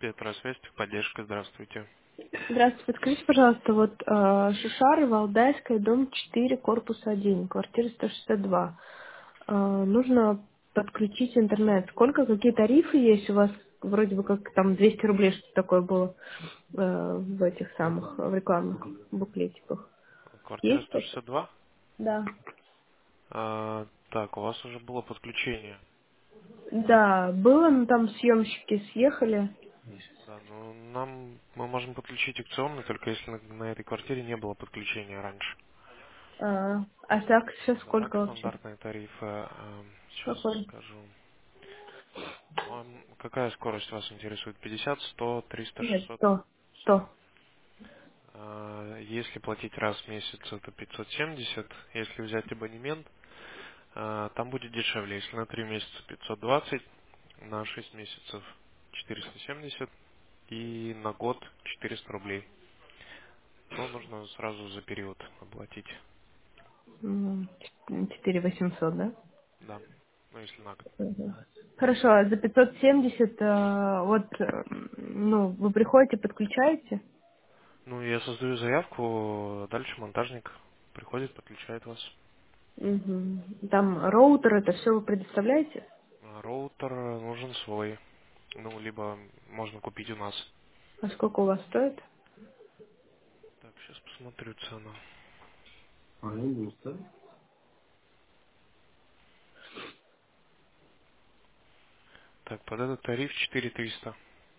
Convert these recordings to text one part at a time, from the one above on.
Петросвязь, техподдержка, здравствуйте. Здравствуйте, подскажите, пожалуйста, вот Шишары, Валдайская, дом 4, корпус 1, квартира 162. Нужно подключить интернет. Сколько, какие тарифы есть у вас? Вроде бы как там 200 рублей что-то такое было в этих самых, в рекламных буклетиках. Квартира Есть это? 162. Да. Так, у вас уже было подключение. Да, было, но там съемщики съехали. Да, ну мы можем подключить акционный, только если на этой квартире не было подключения раньше. А так сейчас А так сколько вообще? стандартные тарифы, сейчас Какой? скажу. Какая скорость вас интересует? 50, 100, 300, Нет, 600? 100. 100. 100. Если платить раз в месяц, это 570. Если взять абонемент, там будет дешевле. Если на 3 месяца 520, на 6 месяцев 470 и на год 400 рублей. Но нужно сразу за период оплатить. 4800, да? Да, ну если на год. Мгм. Хорошо, а за 570, вот, ну, вы приходите, подключаете? Ну, я создаю заявку, дальше монтажник приходит, подключает вас. Мгм. Там роутер, это все вы предоставляете? Роутер нужен свой. Ну, либо можно купить у нас. А сколько у вас стоит? Так, сейчас посмотрю цену. Так, под этот тариф 4300.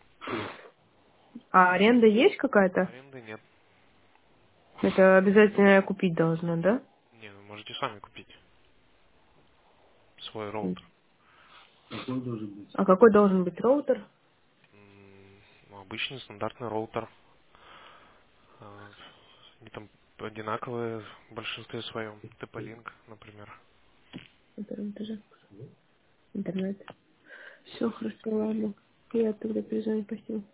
А аренда есть какая-то? Аренды нет. Это обязательно я купить должна, да? Не, вы можете сами купить свой роутер. А какой должен быть роутер? Ну, обычный стандартный роутер. А, Они там одинаковые в большинстве своем. TP-Link, например. Интернет. Интернет. Все, хорошо, ладно. Я тогда перезвоню, спасибо.